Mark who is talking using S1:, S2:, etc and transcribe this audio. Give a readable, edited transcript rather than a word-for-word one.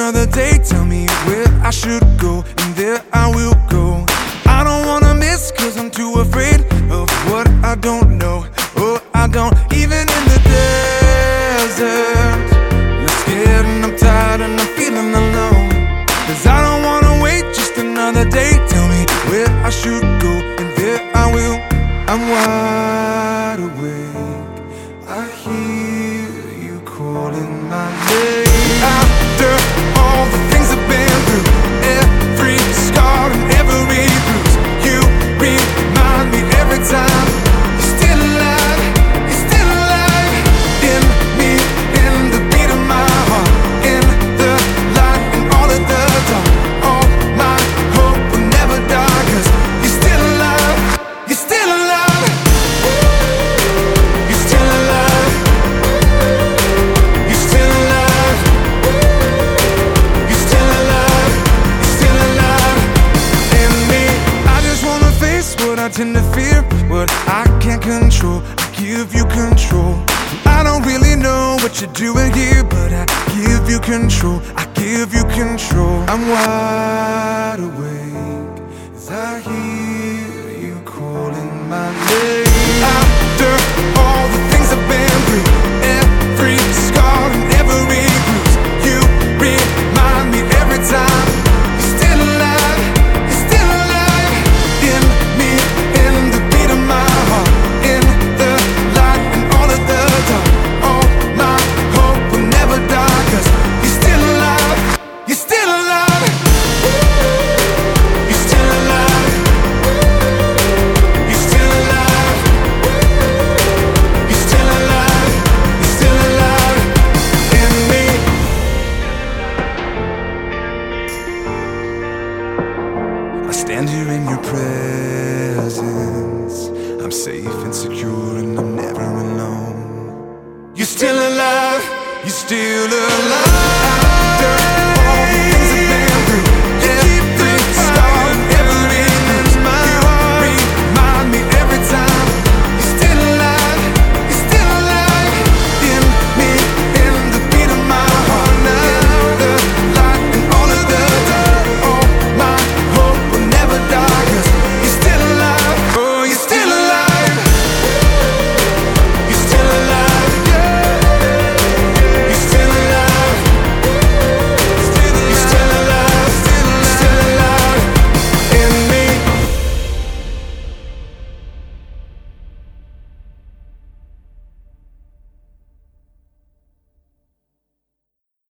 S1: another day. Tell me where I should go, and there I will go. I don't wanna miss, cause I'm too afraid of what I don't know. Oh, I don't, even in the desert. You're scared and I'm tired and I'm feeling alone. Cause I don't wanna wait just another day. Tell me where I should go, and there I will. I'm wide awake, I hear you calling my name. After all the things I've been through, every scar and every bruise, you remind me every time. You're still alive, you're still alive. In me, in the beat of my heart, in the light and all of the dark. All my hope will never die, cause you're still alive, you're still alive. You're still alive. You're still alive. You're still alive. You're still alive. In me, I just wanna face what I tend to fear, what I can't control. I give you control. I don't really know what you're doing here, but I give you control. I give you control. I'm wide awake as I hear you calling my name. After all the things I've been through, every scar and every bruise, you remind me every time. You're still alive, you're still alive. In me, in the beat of my heart, in the light and all of the dark. All my hope will never die, cause you're still alive, you're still alive. You're still alive. You're still alive. You're still alive. You're still alive. In me. I stand here in your presence. I'm safe and secure and I'm never alone. You're still alive. You're still alive.